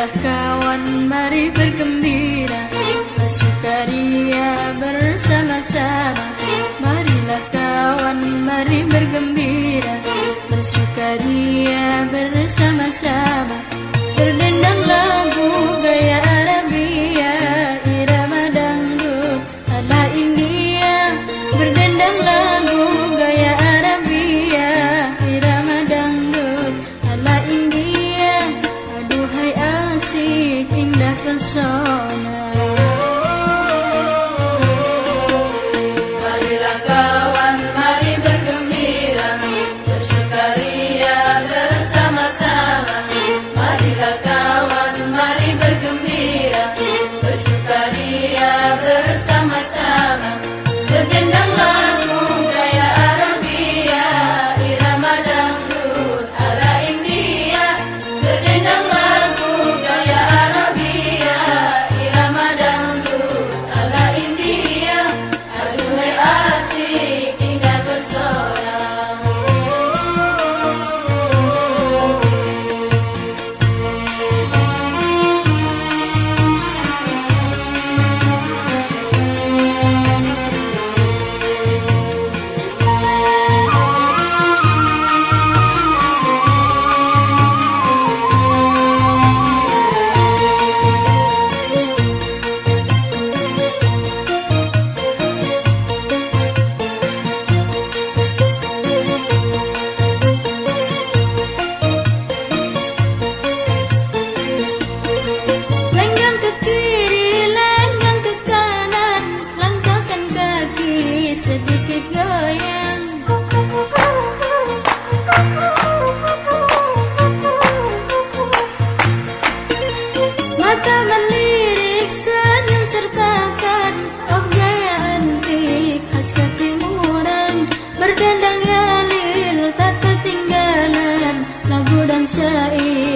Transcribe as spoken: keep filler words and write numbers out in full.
Marilah kawan, mari bergembira, bersukaria bersama-sama. Marilah kawan, mari bergembira, bersukaria bersama-sama. Berdendang lagu gaya Arabia, irama dangdut ala India. Berdendang lagu gaya Arabia, irama dangdut ala India. Aduhai asik indah pesona. Marilah kawan, mari bergembira, bersukaria bersama-sama. Marilah kawan, mari bergembira, bersukaria bersama-sama. Berdendang lagu gaya Arabia, irama dangdut ala India. Berdendang lagu gaya Arabia, irama dangdut ala India. Aduhai asik indah pesona. Lenggang ke kiri, lenggang ke kanan, langkahkan kaki sedikit goyang. Mata melirik, senyum sertakan, oh gaya antik khas ketimuran. Berdendang yalil tak ketinggalan, lagu dan syair